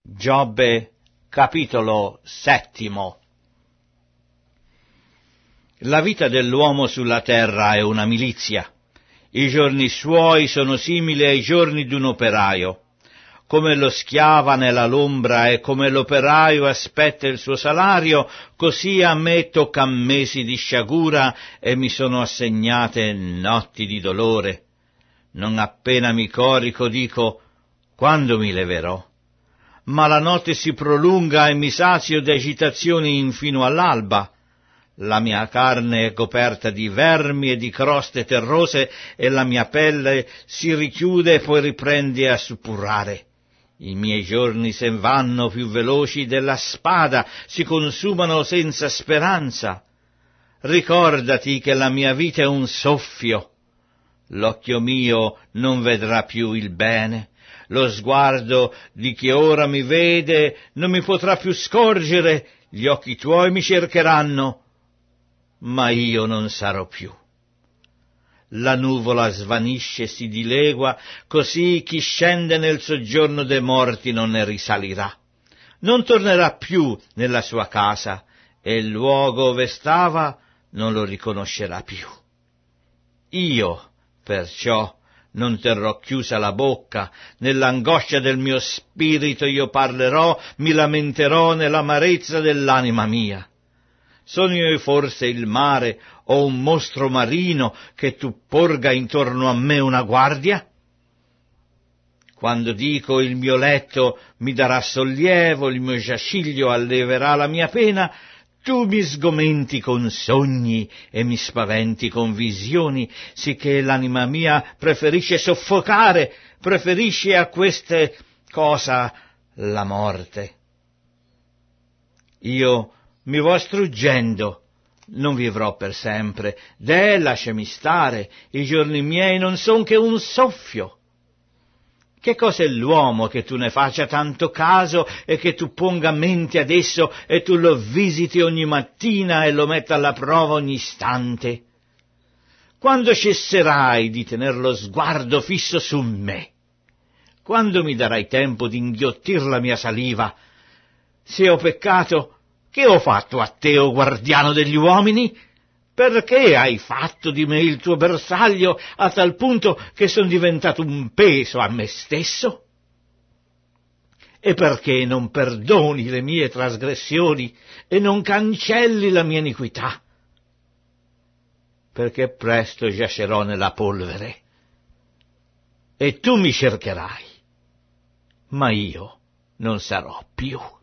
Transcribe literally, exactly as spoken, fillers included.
Giobbe, capitolo settimo. La vita dell'uomo sulla terra è una milizia. I giorni suoi sono simili ai giorni d'un operaio. Come lo schiava nell'ombra e come l'operaio aspetta il suo salario, così a me toccan mesi di sciagura e mi sono assegnate notti di dolore. Non appena mi corico dico, quando mi leverò? Ma la notte si prolunga e mi sazio di agitazioni infino all'alba. La mia carne è coperta di vermi e di croste terrose e la mia pelle si richiude e poi riprende a suppurrare. I miei giorni sen vanno più veloci della spada, si consumano senza speranza. Ricordati che la mia vita è un soffio. L'occhio mio non vedrà più il bene. Lo sguardo di chi ora mi vede non mi potrà più scorgere, gli occhi tuoi mi cercheranno, ma io non sarò più. La nuvola svanisce e si dilegua, così chi scende nel soggiorno dei morti non ne risalirà. Non tornerà più nella sua casa, e il luogo ove stava non lo riconoscerà più. Io, perciò, non terrò chiusa la bocca, nell'angoscia del mio spirito io parlerò, mi lamenterò nell'amarezza dell'anima mia. Sono io forse il mare o un mostro marino che tu porga intorno a me una guardia? Quando dico il mio letto mi darà sollievo, il mio giaciglio alleverà la mia pena, tu mi sgomenti con sogni e mi spaventi con visioni, sicché l'anima mia preferisce soffocare, preferisce a queste cose la morte. Io mi vo struggendo, non vivrò per sempre, deh, lasciami stare, i giorni miei non son che un soffio. Che cos'è l'uomo che tu ne faccia tanto caso e che tu ponga mente ad esso e tu lo visiti ogni mattina e lo metta alla prova ogni istante? Quando cesserai di tener lo sguardo fisso su me? Quando mi darai tempo di inghiottir la mia saliva? Se ho peccato, che ho fatto a te, o guardiano degli uomini? Perché hai fatto di me il tuo bersaglio a tal punto che son diventato un peso a me stesso? E perché non perdoni le mie trasgressioni e non cancelli la mia iniquità? Perché presto giacerò nella polvere e tu mi cercherai, ma io non sarò più.